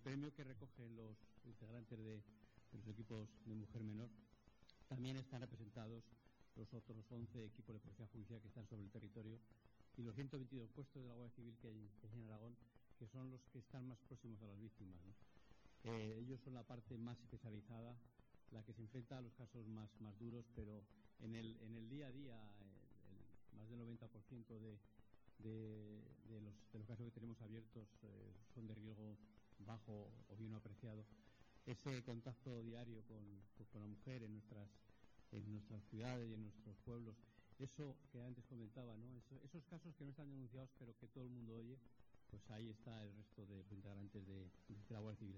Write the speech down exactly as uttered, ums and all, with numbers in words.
premio que recogen los integrantes de, de los equipos de mujer menor, también están representados los otros once equipos de policía judicial que están sobre el territorio y los ciento veintidós puestos de la Guardia Civil que hay, que hay en Aragón, que son los que están más próximos a las víctimas, ¿no? Eh, ellos son la parte más especializada, la que se enfrenta a los casos más, más duros, pero en el, en el día a día, el, el, más del noventa por ciento de, de, de, los, de los casos que tenemos abiertos eh, son de riesgo bajo o bien apreciado. Ese contacto diario con, pues, con la mujer en nuestras, en nuestras ciudades y en nuestros pueblos, eso que antes comentaba, ¿no? Eso, esos casos que no están denunciados pero que todo el mundo oye, pues ahí está el resto de integrantes de, de la Guardia Civil.